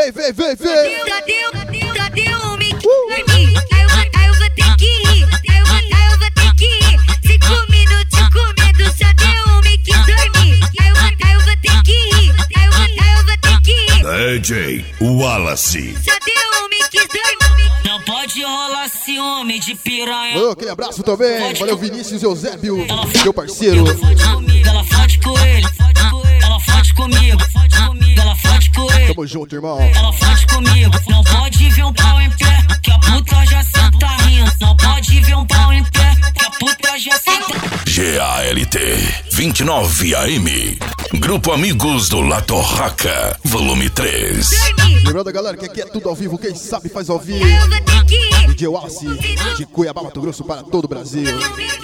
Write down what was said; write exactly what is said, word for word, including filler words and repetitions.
Vem, vem, vem, vem. Cadê, cadê o homem que dorme? Aí eu, aí eu vou ter que ir. Aí eu, aí eu vou ter que ir. Cinco minutos comendo, só tem homem que dorme. Aí eu, aí eu vou ter que ir. Aí eu, aí eu vou ter que ir. D J Wallace. Só tem homem que dorme. Não pode rolar ciúme de piranha. Ô, aquele abraço também. Valeu, Vinícius Eusébio, meu parceiro. Ela fode comigo, ela fode com ele. Ela fode comigo, ela fode com ele. Tamo junto, irmão. Ela fode comigo. Não pode ver um pau em pé, que a puta já senta rindo. Não pode ver um pau em pé, que a puta já senta. G A L T vinte e nove A M. Grupo Amigos do La Torraca, volume três. Lembrando, galera, que aqui é tudo ao vivo. Quem sabe faz ao vivo. Aí eu vou ter que ir. D J Wallace, de Cuiabá, Mato Grosso, para todo o Brasil.